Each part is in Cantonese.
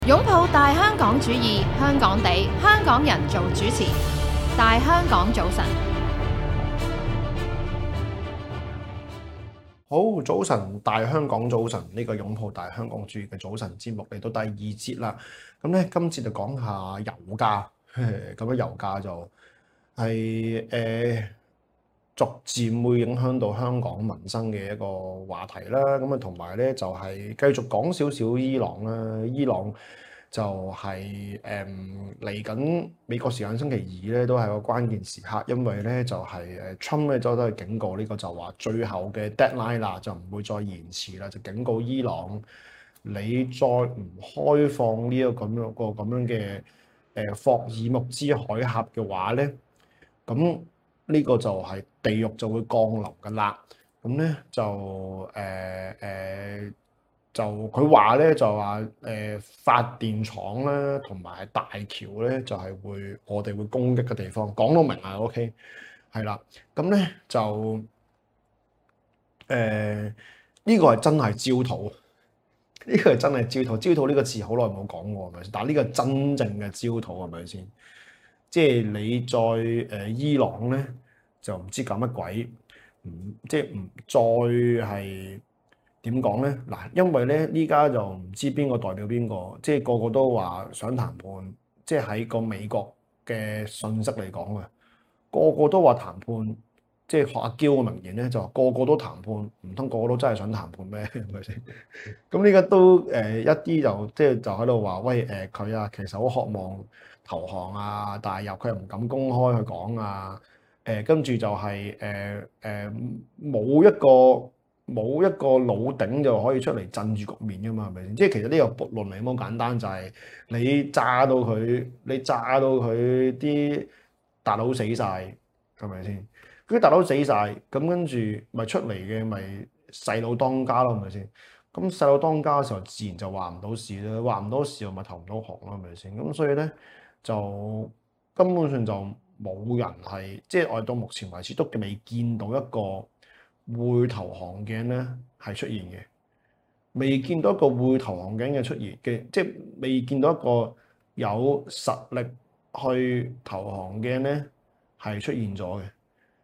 擁抱大香港主義，香港地，香港人做主持。大香港早晨， 好，早晨，大香港早晨，呢個擁抱大香港主義嘅早晨節目嚟到第二節啦。咁咧，今次就講下油價。咁樣油價就係逐漸會影響到香港民生嘅一個話題啦。咁啊，同埋咧就係繼續講少少伊朗啦。伊朗就係嚟緊美國時間星期二咧，都係個關鍵時刻，因為咧就係Trump 咧都係警告呢個就話最後嘅 deadline 啦，就唔會再延遲啦，就警告伊朗，你再唔開放呢個咁樣嘅霍爾木茲海峽嘅話咧，咁呢個就係地獄就會降臨㗎啦。咁咧就佢話咧就話發電廠咧同埋大橋咧就係我哋會攻擊嘅地方，講到明啊 ，OK 係啦。咁咧就呢個係真係焦土，呢個係真係焦土。焦土呢個字好耐冇講過係咪先？但係呢個真正嘅焦土係咪先？即係你在伊朗咧就唔知搞乜鬼，即係唔再係。點講咧？嗱，因為咧依家就唔知邊個代表邊個，即係個個都話想談判，即係喺個美國嘅信息嚟講啊，個個都話談判，即係學阿嬌嘅名言咧，就話個個都談判，唔通個個都真係想談判咩？係咪先？咁呢家都一啲就喺度話，喂佢啊，其實好渴望投降啊，但係又佢又唔敢公開去講啊，跟住就係冇一個老頂就可以出嚟鎮住局面㗎嘛，係咪先？即係其實呢個論嚟咁簡單，就係你炸到佢啲大佬死晒，係咪先？嗰啲大佬死晒，咁跟住咪出嚟嘅咪細佬當家咯，係咪先？咁細佬當家嘅時候，自然就話唔到事啦，話唔到事咪投唔到降咯，係咪先？咁所以咧就根本上就冇人係，即係我哋到目前為止都未見到一個會投降嘅咧係出現嘅，未見到一個會投降嘅出現嘅，即係未見到一個有實力去投降嘅咧係出現咗嘅。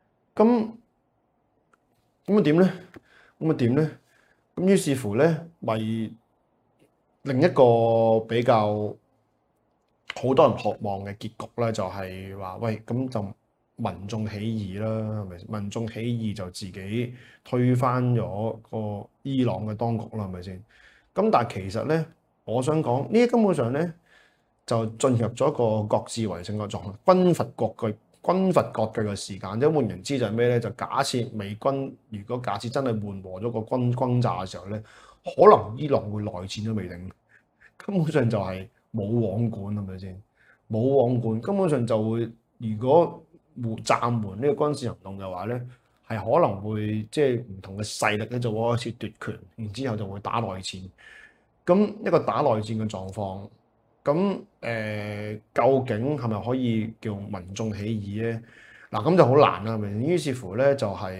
咁點咧？咁於是乎咧，咪另一個比較好多人渴望嘅結局咧，就係話喂，咁就民眾起義啦，係咪？民眾起義就自己推翻咗個伊朗嘅當局啦，係咪先？咁但係其實咧，我想講呢啲根本上咧就進入咗一個各自為政嘅狀態，軍閥割據嘅時間。即係換言之就係咩咧？就假設美軍如果假設真係緩和咗個轟炸嘅時候咧，可能伊朗會內戰都未定。根本上就係冇網管，係咪先？冇網管根本上就會，如果暫緩呢個軍事行動嘅話咧，係可能會即係唔同嘅勢力咧就會開始奪權，然之後就會打內戰。咁一個打內戰嘅狀況，咁究竟係咪可以叫民眾起義咧？嗱，咁就好難啦，係咪？於是乎咧就係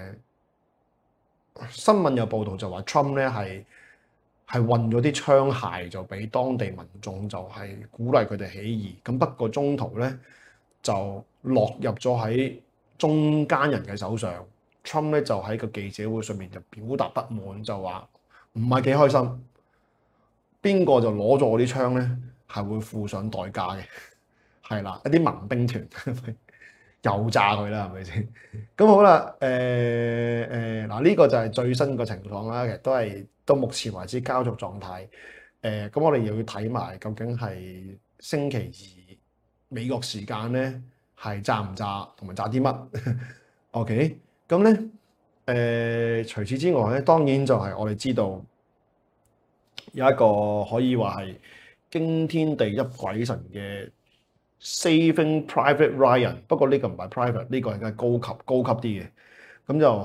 新聞有報道就話 Trump 咧係運咗啲槍械就俾當地民眾，就係鼓勵佢哋起義。咁不過中途咧就落入咗喺中間人嘅手上。Trump 咧就喺個記者會上面就表達不滿，就話唔係幾開心。邊個就攞咗我啲槍咧，係會付上代價嘅。係啦，一啲民兵團又炸佢啦，係咪先？咁好啦，嗱呢個就係最新個情況啦。其實都係到目前為止膠着狀態。咁我哋又要睇埋究竟係星期二美國時間咧係炸唔炸，同埋炸啲乜？OK，咁咧除此之外咧，當然就係我哋知道有一個可以話係驚天地泣鬼神嘅 Saving Private Ryan， 不過呢個唔係 private， 呢個係高級啲嘅，咁就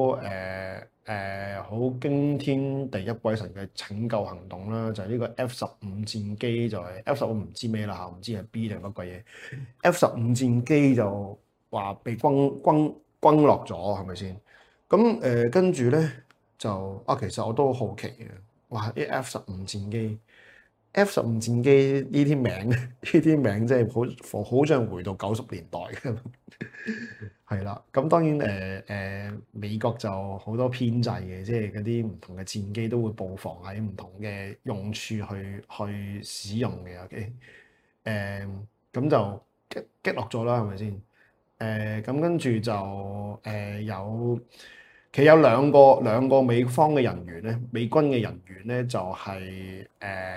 好驚天地泣鬼神嘅拯救行動啦，就係呢個 F-15戰機，就係 F-15唔知咩啦嚇，唔知係 B 定乜鬼嘢 F-15戰機就話被轟落咗，係咪先？咁跟住咧就其實我都好奇嘅，哇！啲 F-15戰機 F-15戰機呢啲名，呢啲名真係好像回到90年代嘅。係啦，咁當然美國就好多編制嘅，即係嗰啲唔同嘅戰機都會布防喺唔同嘅用處去使用嘅。OK，咁就擊落咗啦，係咪先？咁跟住就其實有兩個美方嘅人員咧，美軍嘅人員咧就係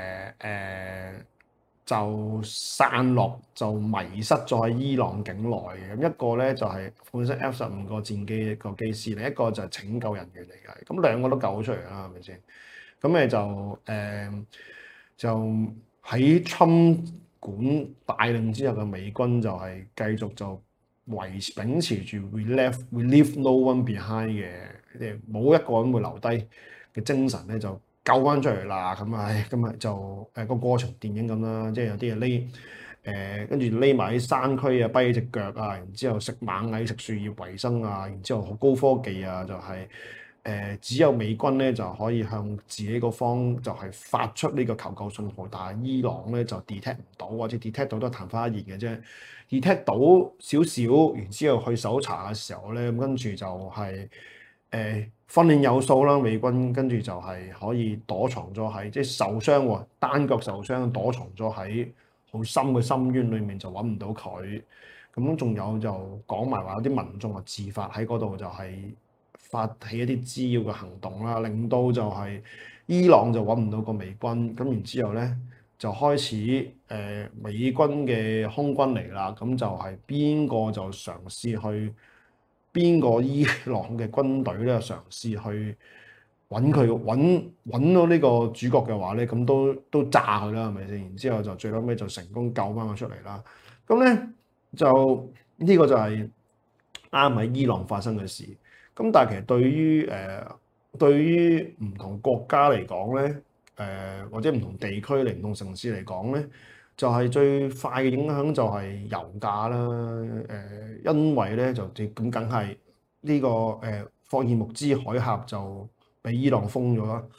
就散落就迷失咗喺伊朗境內嘅。咁一個咧就係本身 F-15個戰機個機師，另一個就係拯救人員嚟嘅。咁兩個都救出嚟啦，係咪先？咁就喺侵管帶領之後嘅美軍就係繼續就秉持住 we leave no one behind 嘅，即係冇一個人會留低嘅精神咧，就救翻出嚟啦。咁今日就個過程電影咁啦，即係有啲人跟住匿埋喺山區啊，跛隻腳啊，然之後食螞蟻食樹葉為生啊，然之後好高科技啊，就係只有美軍咧就可以向自己個方就係發出呢個求救信號，但係伊朗咧就 detect 唔到，或者 detect 到都係曇花一現嘅啫。detect 到少少，然之後去搜查嘅時候咧，咁跟住就係訓練有素啦，美軍跟住就係可以躲藏咗喺即係受傷喎，單腳受傷躲藏咗喺好深嘅深淵裏面就揾唔到佢。咁仲有就講埋話有啲民眾啊自發喺嗰度就係發起一啲滋擾嘅行動啦，令到就係伊朗就揾唔到個美軍，咁然之後咧就開始美軍嘅空軍嚟啦，咁就係邊個就嘗試去邊個伊朗嘅軍隊咧嘗試去揾佢揾到呢個主角嘅話咧，咁都炸佢啦，係咪先？然之後就最後尾就成功救翻佢出嚟啦。咁咧就呢個就係啱喺伊朗發生嘅事。咁但係其實對於唔同國家嚟講咧，或者唔同地區唔同城市嚟講咧，就係最快嘅影響就係油價啦。因為咧就咁梗係呢個霍爾木茲海峽就俾伊朗封咗啦。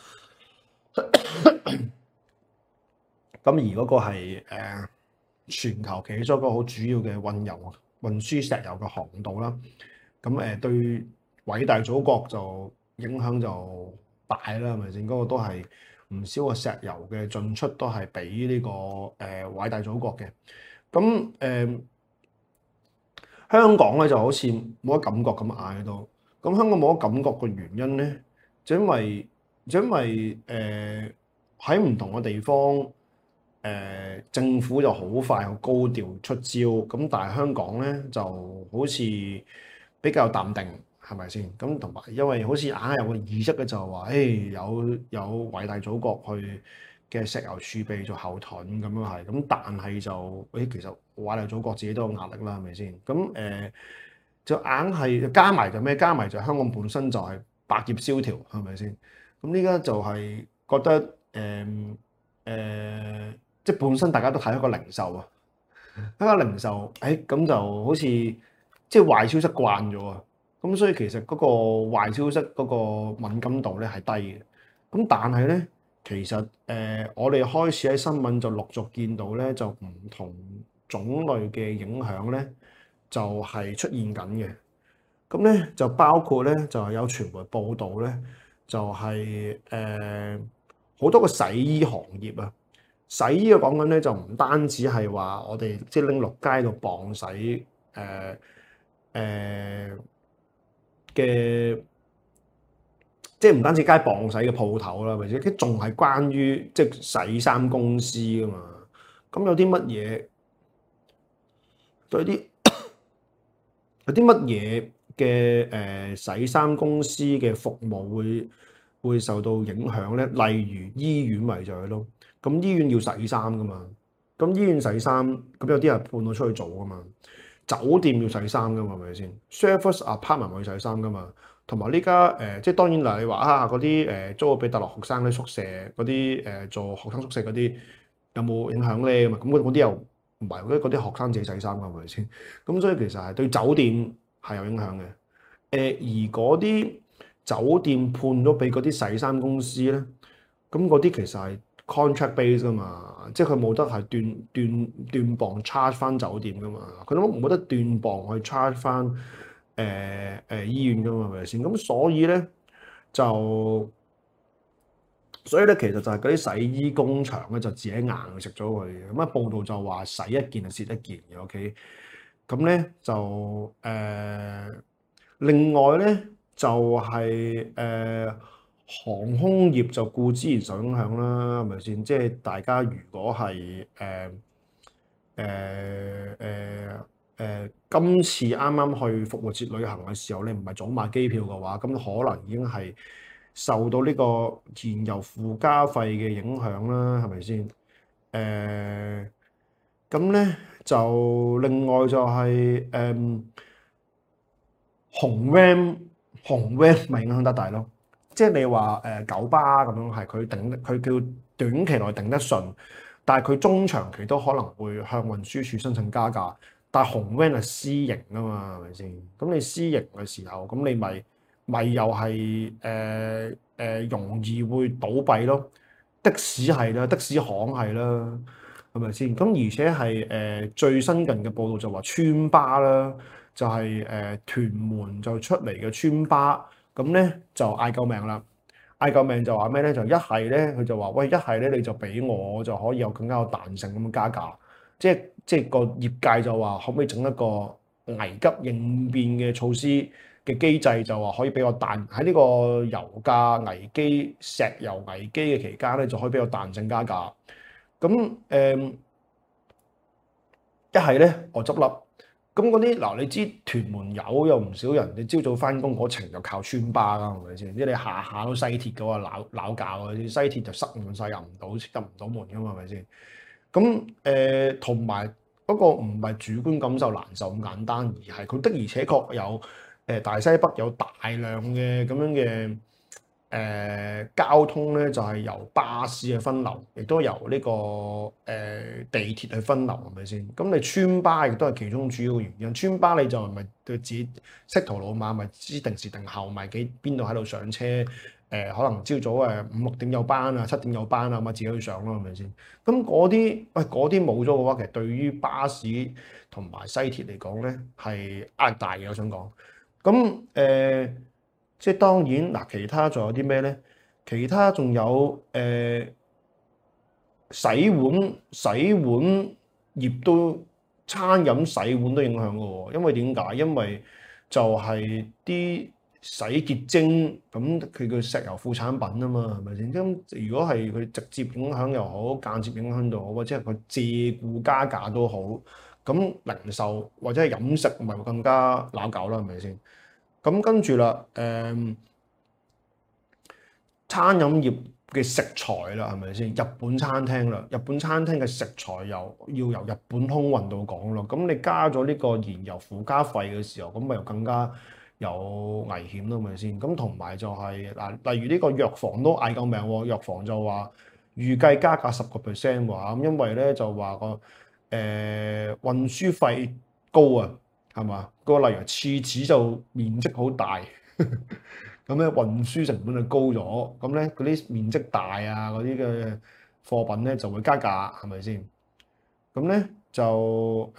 咁而嗰個係全球其中一個好主要嘅運輸石油嘅航道啦。咁對偉大祖國就影響就大啦，係咪先？嗰個都係唔少嘅石油嘅進出都係俾呢個偉大祖國嘅。咁香港咧就好似冇乜感覺咁嗌到。咁香港冇乜感覺嘅原因咧，就因為喺唔同嘅地方，政府就好快好高調出招。咁但係香港咧就好似比較淡定。係咪先？咁同埋因為好似硬係有個意識嘅，就係話，有偉大祖國去嘅石油儲備做後盾咁樣係。咁但係就其實偉大祖國自己都有壓力啦，係咪先？咁就硬係加埋就咩？加埋就香港本身就係百業蕭條，係咪先？咁依家就係覺得即係本身大家都睇一個零售啊，一個零售咁就好似即係壞消息慣咗啊。咁所以其實嗰個壞消息嗰個敏感度咧係低嘅。咁但係咧，其實我哋開始喺新聞就陸續見到咧，就唔同種類嘅影響咧，就係出現緊嘅。咁咧就包括咧就係有傳媒報道咧，就係好多個洗衣行業啊，洗衣嘅講緊咧就唔單止係話我哋即係拎落街度磅洗嘅，即係唔單止街磅洗嘅鋪頭啦，或者啲仲係關於即係洗衫公司噶嘛。咁有啲乜嘢？有啲乜嘢嘅洗衫公司嘅服務會受到影響咧？例如醫院咪就係咯。咁醫院要洗衫噶嘛。咁醫院洗衫，咁有啲人判到出去做噶嘛。酒店要洗衫噶嘛，係咪先 ？Service apartment 要洗衫噶嘛。同埋呢家即係當然嗱，你話嗰啲租俾大陸學生啲宿舍嗰啲做學生宿舍嗰啲有冇影響咧？咁嗰啲又唔係，嗰啲學生自己洗衫㗎，係咪先？咁所以其實係對酒店係有影響嘅。而嗰啲酒店判咗俾嗰啲洗衫公司咧，咁嗰啲其實係 contract base 噶嘛，即係佢冇得係斷磅 charge 翻酒店噶嘛，佢都冇得斷磅去 charge 翻醫院噶嘛，係咪先？咁所以咧，其實就係嗰啲洗衣工場咧，就自己硬食咗佢嘅。咁啊，報道就話洗一件就蝕一件嘅。OK，咁咧就另外咧就係、航空業就固之然受影響啦，係咪先？即係大家如果係今次啱啱去復活節旅行嘅時候，你唔係早買機票嘅話，咁可能已經係受到呢個燃油附加費嘅影響啦，係咪先？咁咧就另外就係、紅 van 咪影響得大咯。即係你話九巴咁樣係佢叫短期內頂得順，但係佢中長期都可能會向運輸署申請加價。但係紅 van 係私營啊嘛，係咪先？咁你私營嘅時候，咁你咪又係容易會倒閉咯。的士係啦，的士行係啦，係咪先？咁而且係最新近嘅報道就話村巴啦，就係屯門就出嚟嘅村巴，咁咧就嗌救命啦！嗌救命就話咩咧？就一係咧，佢就話喂，一係咧你就俾我就可以有更加有彈性咁樣加價，即係個業界就話可唔可以整一個危急應變嘅措施嘅機制，就話可以俾我彈喺呢個油價危機、石油危機嘅期間咧，就可以俾我彈性加價。咁一係咧我執笠。咁嗰啲嗱，你知屯門有唔少人，你朝早翻工嗰程就靠村巴啦，係咪先？即係你下下都西鐵嘅話，鬧教嗰啲西鐵就塞滿晒，入唔到門噶嘛，係咪先？咁同埋嗰個唔係主觀感受難受咁簡單，而係佢的而且確有大西北有大量嘅咁樣嘅交通咧，就係由巴士去分流，亦都由呢個地鐵去分流，係咪先？咁你村巴亦都係其中主要嘅原因。村巴你就咪對自己識途老馬，咪知定時定候，咪邊度喺度上車？可能朝早5、6點有班啊，7點有班啊，咁啊自己去上咯，係咪先？咁嗰啲冇咗嘅話，其實對於巴士同埋西鐵嚟講咧，係壓力大嘅。我想講，咁即係當然嗱，其他仲有啲咩咧？其他仲有洗碗業都餐飲洗碗都影響嘅喎，因為點解？因為就係啲洗潔精咁，佢個石油副產品啊嘛，係咪先？咁如果係佢直接影響又好，間接影響都好，或者係佢借故加價都好，咁零售或者係飲食咪會更加攪搞啦，係咪先？咁跟住啦，餐飲業嘅食材啦，係咪先？日本餐廳啦，日本餐廳嘅食材又要由日本空運到港咯。咁你加咗呢個燃油附加費嘅時候，咁咪又更加有危險咯，係咪先？咁同埋就係嗱，例如呢個藥房都嗌救命喎，藥房就話預計加價10%喎，咁因為咧就話個運輸費高啊。係嘛？個例如廁紙就面積好大，咁咧運輸成本就高咗，咁咧嗰啲面積大啊嗰啲嘅貨品咧就會加價，係咪先？咁咧就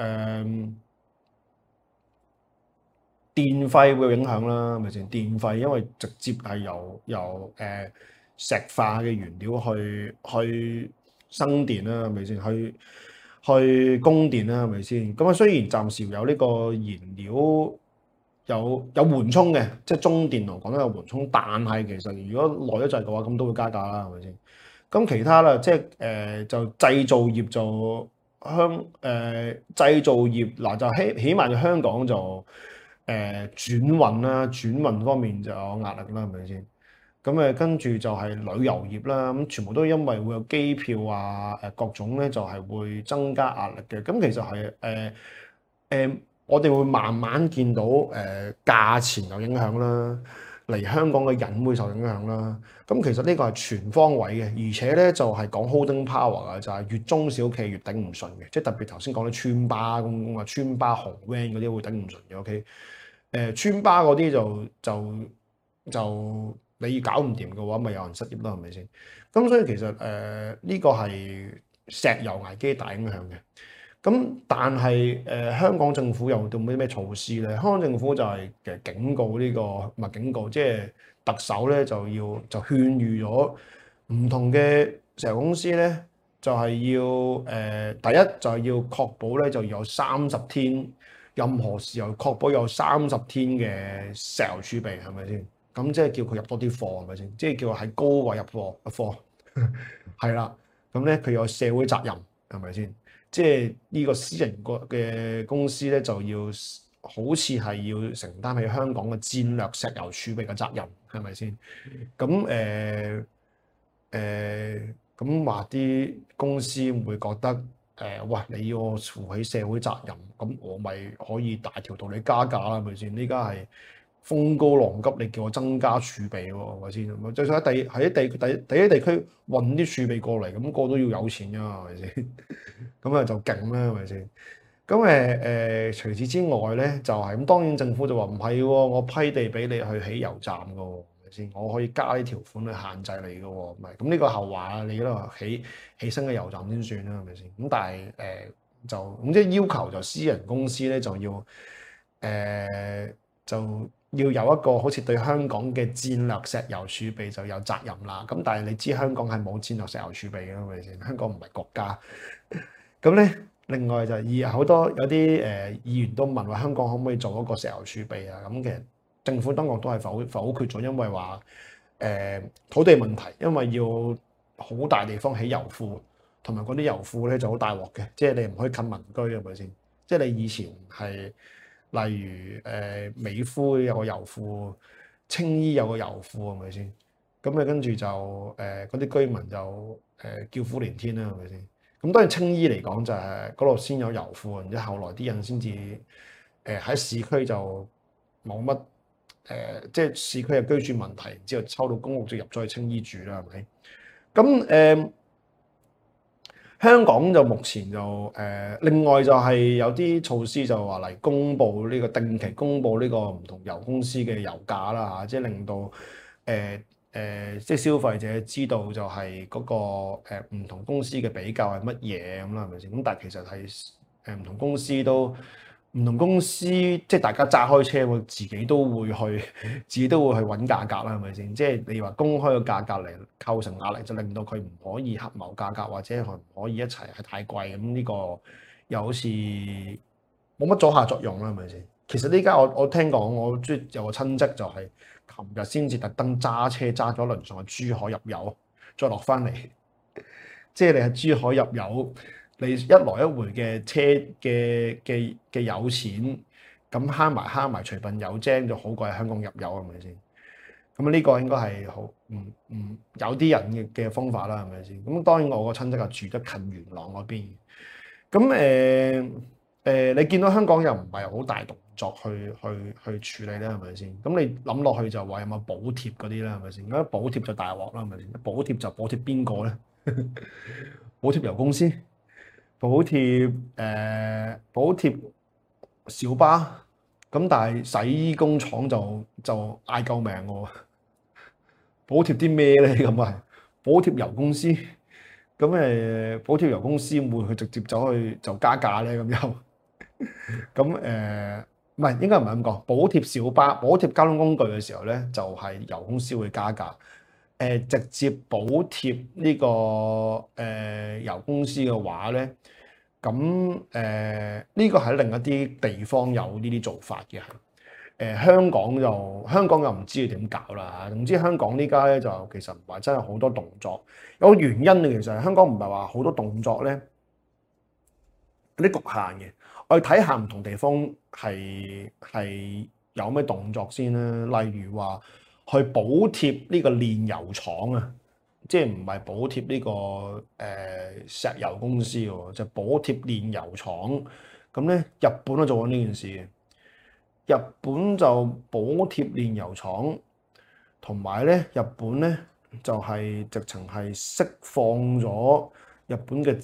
電費會有影響啦，係咪先？電費因為直接係由石化嘅原料去生電啦，係咪先？去供電啦，係咪先？咁啊，雖然暫時有呢個燃料有緩衝嘅，即係中電同港都有緩衝，但係其實如果耐咗滯嘅話，咁都會加價啦，係咪先？咁其他啦，即係就製造業就製造業嗱就起碼就香港就轉運啦，轉運方面就有壓力啦，係咪先？咁跟住就係旅遊業啦，咁全部都因為會有機票啊，各種咧就係會增加壓力嘅。咁其實係我哋會慢慢見到價錢有影響啦，嚟香港嘅人會受影響啦。咁其實呢個係全方位嘅，而且咧就係講 holding power 啊，就係越中小企越頂唔順嘅，即係特別頭先講啲村巴咁啊，村巴紅 van 嗰啲會頂唔順嘅。OK，村巴嗰啲就你搞唔掂嘅話，咪有人失業咯，係咪先？咁所以其實呢個係石油危機大影響嘅。咁但係香港政府又做咩措施咧？香港政府就係其實警告呢個唔係警告，即係特首咧就勸喻咗唔同嘅石油公司咧，就係第一就係要確保咧就有30天，任何時候確保有30天嘅石油儲備，係咪先？咁即係叫佢入多啲貨，係咪先？即係叫佢喺高位入貨，係啦。咁咧佢有社會責任，係咪先？即係呢個私人嘅公司咧，就要好似係要承擔起香港嘅戰略石油儲備嘅責任，係咪先？咁咁話啲公司會覺得喂，你要我負起社會責任，咁我咪可以大條道理加價啦，係咪先？呢家係風高浪急，你叫我增加儲備喎，係咪先？最想喺第一地區運啲儲備過嚟，咁個都要有錢㗎，係咪先？咁啊就勁啦，係咪先？咁除此之外咧，就係咁。當然政府就話唔係喎，我批地俾你去起油站㗎喎，係咪先？我可以加啲條款去限制你㗎喎，唔係咁呢個後話啊，你嗰度起新嘅油站先算啦，係咪先？咁但係就咁即係要求就私人公司咧就要有一個好似對香港嘅戰略石油儲備就有責任啦。咁但係你知香港係冇戰略石油儲備嘅，係咪先？香港唔係國家。咁咧，另外就好多有啲議員都問話香港可唔可以做一個石油儲備啊？咁其實政府當局都係否決咗，因為話土地問題，因為要好大地方起油庫，同埋嗰啲油庫咧就好大鑊嘅，即係你唔可以近民居，係咪先？即係你以前係例如美孚有個油庫，青衣有個油庫，係咪先？咁跟住就嗰啲居民就叫苦連天啦，係咪先？咁當然青衣嚟講就係嗰度先有油庫，然之後後來啲人先至喺市區就冇乜即係市區嘅居住問題，之後抽到公屋就入咗去青衣住啦，係咪？咁香港就目前就另外就係有啲措施就話嚟公佈呢個定期公佈呢個唔同油公司嘅油價啦嚇，即係令到即係消費者知道就係嗰個唔同公司嘅比較係乜嘢咁啦，係咪先？咁但係其實係唔同公司即係大家揸開車會自己都會去揾價格啦，係咪先？即係你話公開嘅價格嚟構成壓力，就令到佢唔可以合謀價格，或者佢唔可以一齊係太貴咁，呢個又好似冇乜阻嚇作用啦，係咪先？其實呢家我聽講，我有個親戚就係琴日先至特登揸車揸咗輪上去珠海入油，再落翻嚟。即係你喺珠海入油，你一來一回嘅車嘅油錢，咁慳埋隨份油精就好過喺香港入油，係咪先？咁呢個應該係好有啲人嘅方法啦，係咪先？咁當然我個親戚係住得近元朗嗰邊。咁你見到香港又唔係好大動作去處理咧，係咪先？咁你諗落去就話有冇補貼嗰啲咧，係咪先？咁補貼就大鑊啦，係咪先？補貼就補貼邊個咧？補貼油公司，補貼小巴，咁但係洗衣工廠就嗌救命喎。補貼啲咩咧？咁啊，補貼油公司，咁補貼油公司會佢直接走去就加價咧？咁又？咁唔係應該唔係咁講，補貼小巴、補貼交通工具嘅時候咧，就係油公司會加價。直接補貼呢個油公司嘅話咧，咁呢個喺另一啲地方有呢啲做法嘅。香港又唔知點搞啦。總之香港呢家咧就其實唔係真係好多動作，有個原因嘅。其實香港唔係話好多動作咧，有啲局限嘅。我哋睇下唔同地方係有咩動作先啦。例如話去補貼呢個煉油廠啊，即係唔係補貼呢個石油公司喎，就補貼煉油廠。咁咧，日本都做緊呢件事嘅。日本就補貼煉油廠，同埋咧日本咧就係直情係釋放咗日本嘅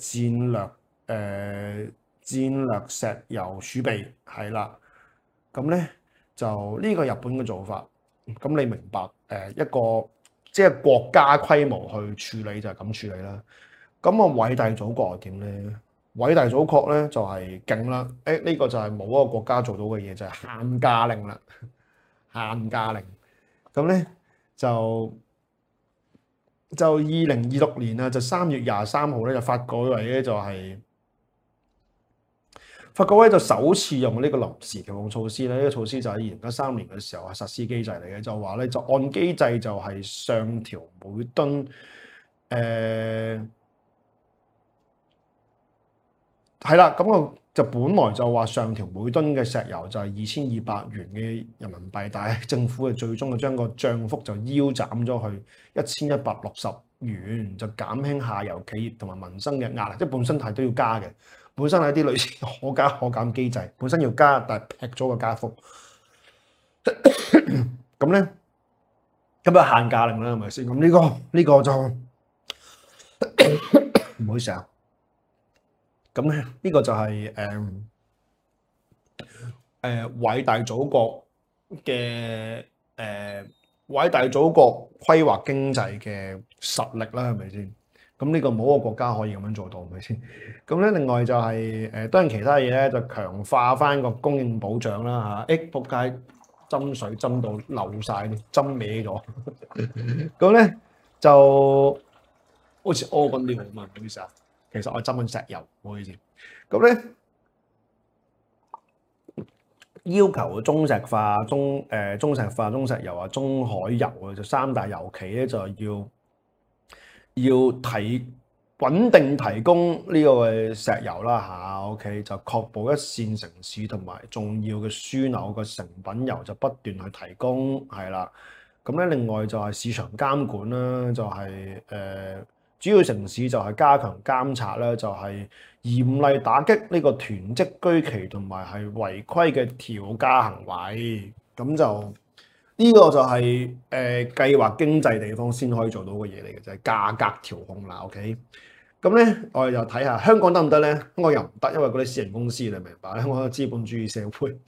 戰略石油儲備係啦。咁咧就呢個日本嘅做法，咁你明白一個即係國家規模去處理就係咁處理啦。咁啊，偉大祖國係點咧？偉大祖國咧就係勁啦！呢個就係冇一個國家做到嘅嘢，就係限價令啦。限價令咁咧就2026年啊，就3月23號咧就發改委咧發改委就首次用呢個臨時調控措施咧，呢個措施就喺2013年嘅時候係實施機制嚟嘅，就話咧就按機制就係上調每噸係啦，咁我就本來就話上調每噸嘅石油就係2200元嘅人民幣，但係政府最終就將個漲幅就腰斬咗去1160元，就減輕下游企業同埋民生嘅壓力，即係本身係都要加嘅，本身係啲類似可加可減機制，本身要加，但係劈咗個加幅。咁咧，咁就限價令啦，係咪先？咁呢個就唔好意思啊。咁咧，呢個就係偉大祖國嘅偉大祖國規劃經濟嘅實力啦，係咪先？咁呢個冇一個國家可以咁樣做到，係咪先？咁咧，另外就係當然其他嘢咧，就強化翻個供應保障啦嚇。仆街斟水斟到漏晒，斟歪咗。咁咧就好似屙緊尿咁啊！唔好意思啊。其實我斟緊石油，唔好意思。咁咧要求中石化、中石化、中石油啊、中海油啊，就三大油企咧就要穩定提供呢個嘅石油啦嚇。OK， 就確保一線城市同埋重要嘅樞紐嘅成品油就不斷去提供，係啦。咁咧另外就係市場監管啦，就係主要城市就係加強監察啦，就係嚴厲打擊呢個囤積居奇同埋係違規嘅調價行為。咁就呢個就係計劃經濟地方先可以做到嘅嘢嚟嘅，就係價格調控啦。OK， 咁咧我哋就睇下香港得唔得咧？香港又唔得，因為嗰啲私人公司你明白咧，香港係資本主義社會，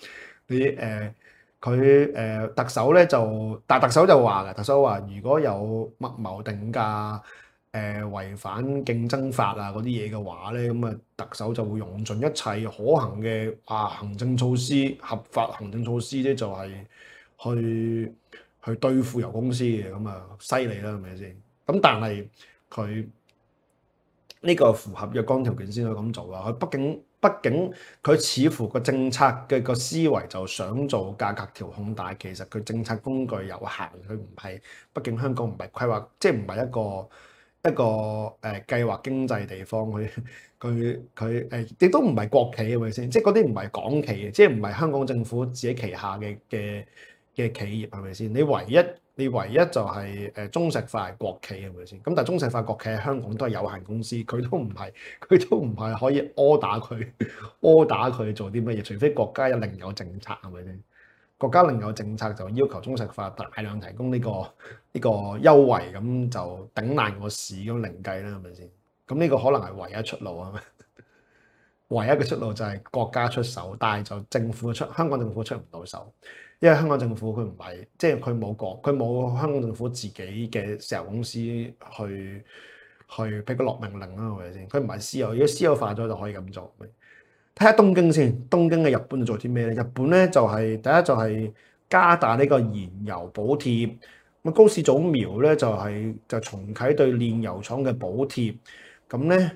佢特首咧但特首就話嘅，特首話如果有密謀定價、違反競爭法啊嗰啲嘢嘅話咧，咁啊特首就會用盡一切可行嘅行政措施、合法行政措施咧，就係去對付油公司嘅，咁啊犀利啦，係咪先？咁但係佢呢個符合若干條件先可以咁做啊！佢畢竟佢似乎個政策嘅個思維就想做價格調控，但係其實佢政策工具有限，佢唔係，畢竟香港唔係規劃，即係唔係一個計劃經濟地方，佢亦都唔係國企，係咪先？即係嗰啲唔係港企嘅，即係唔係香港政府自己旗下嘅企業，係咪先？你唯一就係中石化係國企，係咪先？咁但係中石化國企喺香港都係有限公司，佢都唔係可以打佢做啲乜嘢，除非國家另有政策，係咪先？國家另有政策就要求中石化大量提供呢個優惠，咁就頂爛個市咁另計啦，係咪先？咁呢個可能係唯一出路啊！唯一嘅出路就係國家出手，但係就香港政府出唔到手，因為香港政府佢唔係，即係佢冇香港政府自己嘅石油公司去俾佢落命令啦，係咪先？佢唔係私有，如果私有化咗就可以咁做。睇下東京先，東京嘅日本做啲咩咧？日本咧就係第一就係加大呢個燃油補貼，咁高市早苗咧就重啟對煉油廠嘅補貼，咁咧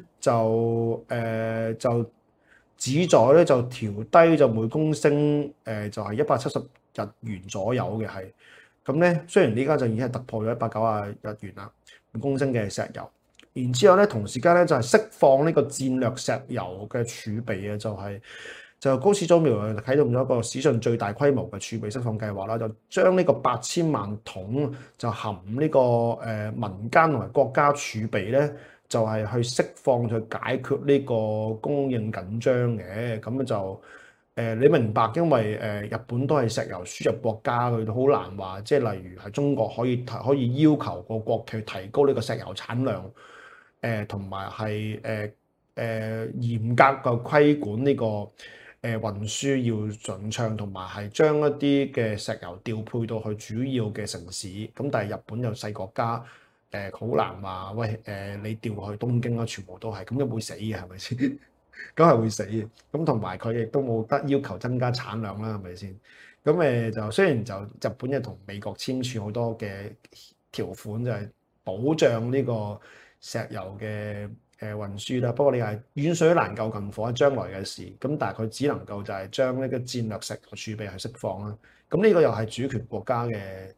就旨在咧就調低就每公升就係170日元左右嘅係，咁咧雖然呢家就已經係突破咗190日元啦，每公升嘅石油。然之後咧，同時間咧就係釋放呢個戰略石油嘅儲備啊，就高市早苗啟動咗一個史上最大規模嘅儲備釋放計劃啦，就將呢個8000萬桶就含呢個民間同埋國家儲備咧，就係去釋放去解決呢個供應緊張嘅，咁就你明白，因為日本都係石油輸入國家，佢都好難話，即係例如係中國可以要求個國企提高呢個石油產量。同埋係嚴格嘅規管呢個運輸要順暢，同埋係將一啲嘅石油調配到去主要嘅城市。咁但係日本又細國家，好難話喂你調去東京啦，全部都係咁，都會死嘅係咪先？咁係會死嘅。咁同埋佢亦都冇得要求增加產量啦，係咪先？咁就雖然就日本就同美國簽署好多嘅條款，就係保障呢個石油嘅運輸啦。不過你係遠水難救近火，將來嘅事。咁但係佢只能夠就係將呢個戰略石油儲備去釋放啦。咁呢個又係主權國家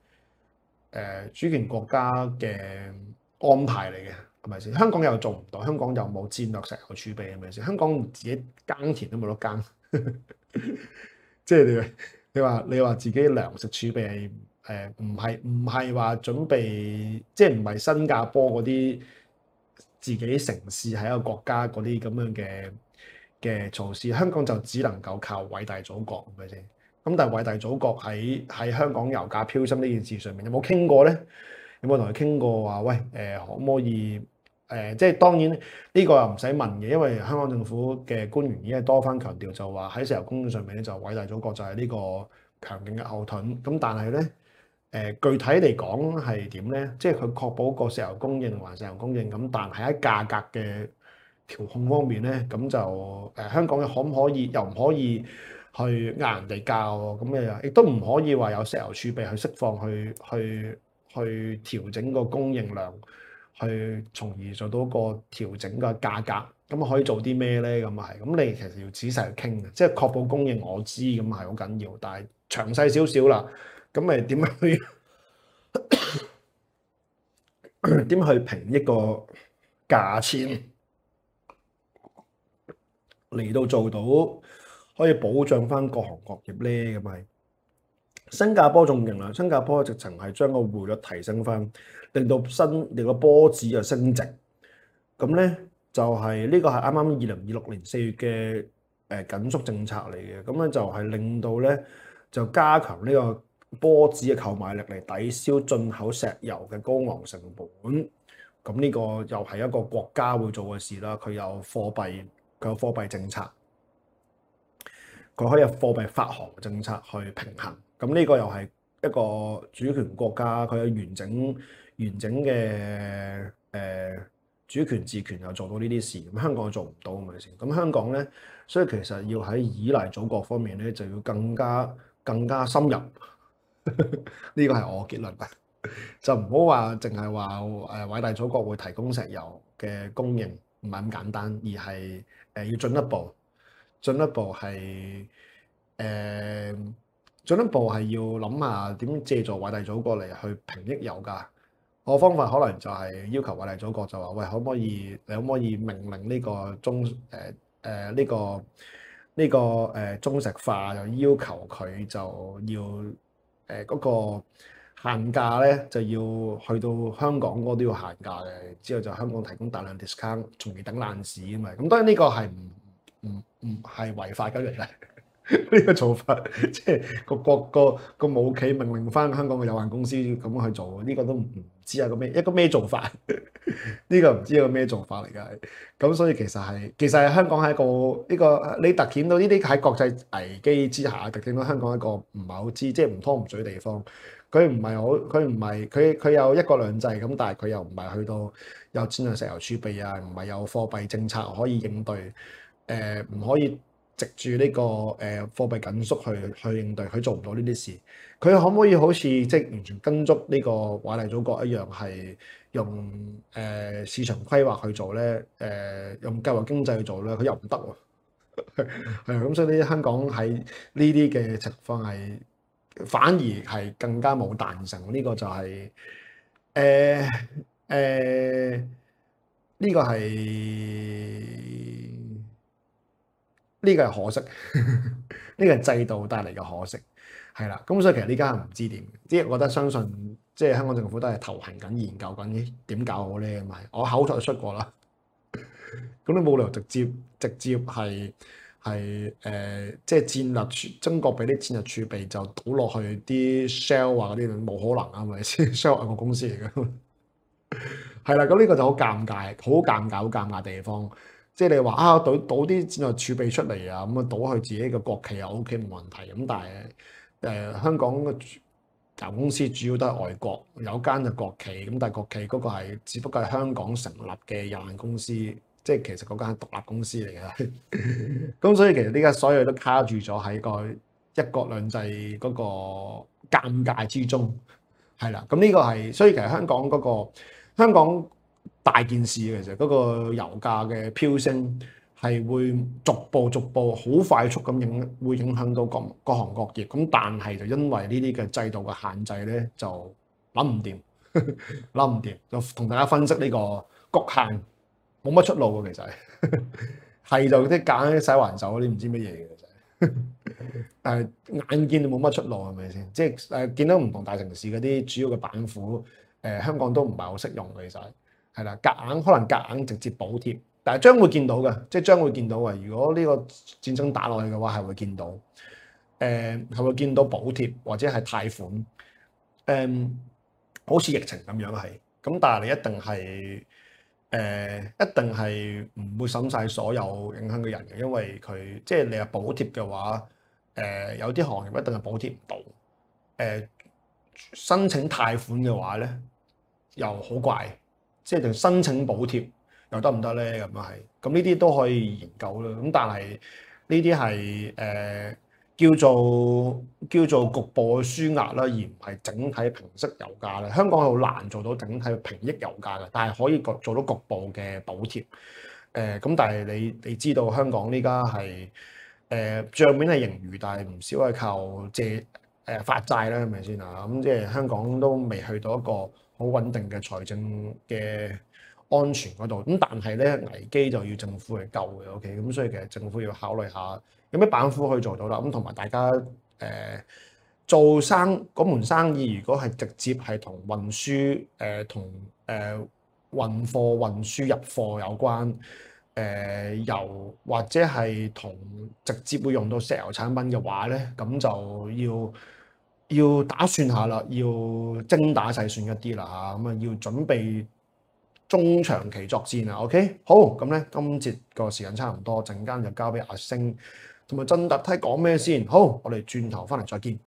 嘅安排嚟嘅，係咪先？香港又做唔到，香港又冇戰略石油儲備，係咪先？香港自己耕田都冇得耕，即係你話自己糧食儲備係唔係話準備，即係唔係新加坡嗰啲自己城市喺一個國家嗰啲咁樣嘅措施，香港就只能夠靠偉大祖國，係咪先？咁但係偉大祖國喺香港油價飆升呢件事上面有冇傾過咧？有冇同佢傾過話喂可唔可以即係當然呢個又唔使問嘅，因為香港政府嘅官員已經係多番強調，就話喺石油供應上面咧，就偉大祖國就係呢個強勁嘅後盾。咁但係咧具體嚟講係點咧？即係佢確保個石油供應還石油供應咁，但係喺價格嘅調控方面咧，咁就香港可唔可以又唔可以去壓人哋價喎？咁亦都唔可以話有石油儲備去釋放去調整個供應量，去從而做到個調整嘅價格。咁可以做啲咩咧？咁係咁，你其實要仔細去傾嘅，即係確保供應我知咁係好緊要，但係詳細少少啦。咁咪點樣去評一個價錢嚟到做到可以保障翻各行各業咧？咁係新加坡仲勁啦，新加坡直情係將個匯率提升翻，令個波子就升值。咁咧就係呢個係啱啱2026年4月嘅緊縮政策嚟嘅。咁咧就係令到咧就加強呢個波子嘅購買力嚟抵消進口石油嘅高昂成本。咁呢個又係一個國家會做嘅事啦。佢有貨幣政策，佢可以有貨幣發行政策去平衡。咁呢個又係一個主權國家，佢有完整嘅主權治權，又做到呢啲事。咁香港做唔到，係咪先？咁香港咧，所以其實要喺依賴祖國方面咧，就要更加深入。呢個係我結論啊！就唔好話淨係話偉大祖國會提供石油嘅供應，唔係咁簡單，而係要進一步係要諗下點借助偉大祖國嚟去平抑油價。個方法可能就係要求偉大祖國就話：喂，你可唔可以命令呢個中石化，就要求佢就要嗰個限價咧，就要去到香港嗰都要限價嘅。之後就香港提供大量 discount，從而等爛市啊嘛。咁當然呢個係唔係違法嘅嚟嘅。呢個做法，即係個母企命令翻香港嘅有限公司咁去做，呢個都唔知係一個咩做法。呢個唔知係個咩做法嚟㗎。咁所以其實香港係一個你突顯到呢啲喺國際危機之下，突顯到香港一個唔係好知，即係唔湯唔水嘅地方。佢有一國兩制咁，但係佢又唔係去到有戰略石油儲備啊，唔係有貨幣政策可以應對，唔可以藉住呢個貨幣緊縮去應對，佢做唔到呢啲事。佢可唔可以好似即係完全跟足呢個偉大祖國一樣，係用市場規劃去做咧？用計劃經濟去做咧？佢又唔得喎。係咁，所以呢啲香港喺呢啲嘅情況係反而係更加冇彈性。呢個就係呢個係可惜，呢個係制度帶嚟嘅可惜，係啦。咁所以其實呢家唔知點，即係我覺得相信，即係香港政府都係頭痕緊研究緊點搞好咧。咁係我口才出過啦，咁你冇理由直接係即係戰略中國俾啲戰略儲備就倒落去啲 Shell 啊嗰啲，冇可能啊，係咪先？Shell 係個公司嚟嘅，係啦。咁呢個就好尷尬地方。 即係你話啊，倒啲戰略儲備出嚟啊，咁啊倒去自己嘅國企又 OK 冇問題。咁但係香港嘅油公司主要都係外國，有間就國企，咁但係國企嗰個係只不過係香港成立嘅有限公司，即係其實嗰間係獨立公司嚟嘅。咁所以其實呢家所有都卡住咗喺個一國兩制嗰個尷尬之中，係啦。咁呢個係所以其實香港大件事嘅，其實嗰個油價嘅飆升係會逐步好快速咁會影響到各行各業。咁但係就因為呢啲嘅制度嘅限制咧，就諗唔掂，諗唔掂。就同大家分析呢個局限冇乜出路嘅，其實係就啲揀啲洗環手嗰啲唔知乜嘢嘅，其實眼見就冇乜出路係咪先？即係見到唔同大城市嗰啲主要嘅板斧，香港都唔係好適用嘅，其實係啦，可能夾硬直接補貼，但係將會見到嘅，即係將會見到嘅。如果呢個戰爭打落去嘅話，係會見到，係會見到補貼或者係貸款，好似疫情咁樣係。咁但係你一定係唔會審晒所有影響嘅人嘅，因為佢即係你係補貼嘅話，有啲行業一定係補貼唔到，申請貸款嘅話咧又好怪。即係申請補貼又得唔得咧？咁樣係，咁呢啲都可以研究啦。咁但係呢啲係叫做局部嘅舒壓啦，而唔係整體平息油價啦。香港係好難做到整體平抑油價嘅，但係可以做到局部嘅補貼。咁但係你知道香港呢家係帳面係盈餘，但係唔少係靠發債啦，係咪先啊？咁即係香港都未去到一個好穩定嘅財政嘅安全嗰度，咁但係咧危機就要政府去救嘅 ，OK，咁所以其實政府要考慮下有咩板斧可以做到啦，咁同埋大家做嗰門生意，如果係直接係同運輸同運貨運輸入貨有關，油或者係同直接會用到石油產品嘅話咧，咁就要打算下啦，要精打細算一啲啦嚇，咁啊要準備中長期作戰啊 ，OK， 好，咁咧今節個時間差唔多，陣間就交俾阿星同埋振達睇講咩先，好，我哋轉頭翻嚟再見。